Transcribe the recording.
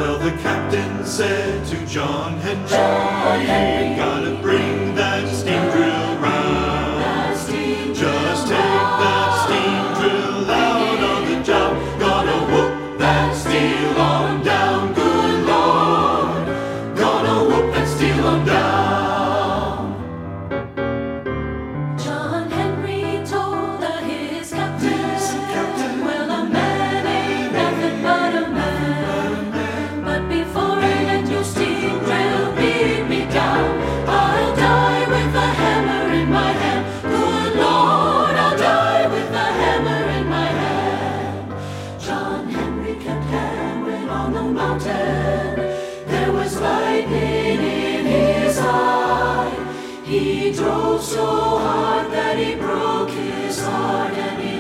Well, the captain said to John Henry, John Henry, gotta bring that steam drill round. Just take that steam drill out on the job. Gonna whoop that steel on down, good Lord. Gonna whoop that steel on down. John Henry told his captain, well, a man ain't nothing but a man. But before I let your steam drill beat me down, I'll die with a hammer in my hand. Good Lord, I'll die with a hammer in my hand. John Henry kept hammering on the mountain. There was lightning in his eye. He drove so hard that he broke his heart, and he